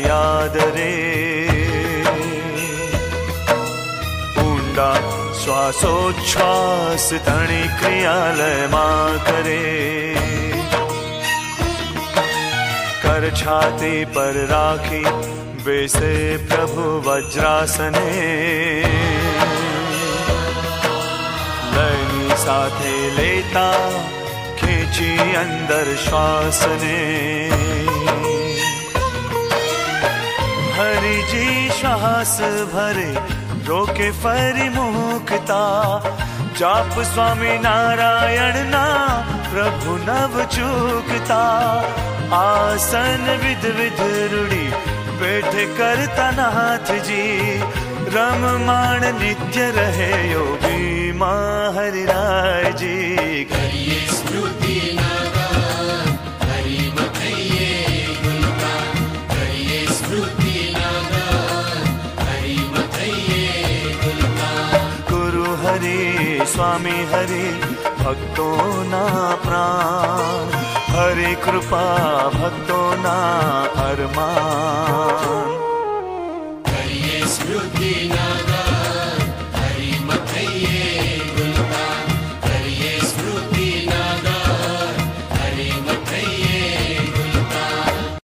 याद रे। ऊंडा श्वासोच्छ्वास तणी क्रियालय मां करे। कर छाती पर राखी बेसे प्रभु वज्रासने। लयनी साथे लेता खींची अंदर श्वास ने। हरि जी श्वास भरे रोके फरी मुक्ता। जाप स्वामी नारायण ना प्रभु नव चूकता। आसन विध विध रूढ़ी बैठे करता नाथ जी। रममाण नित्य रहे योगी मां हरि राय जी। करिए स्मृति नागान हरि मथैये गुणगान। करिए स्मृति नागान हरि मथैये गुणगान। गुरु हरि स्वामी हरि भक्तों ना प्राण। हरि कृपा भक्तों ना अरमान।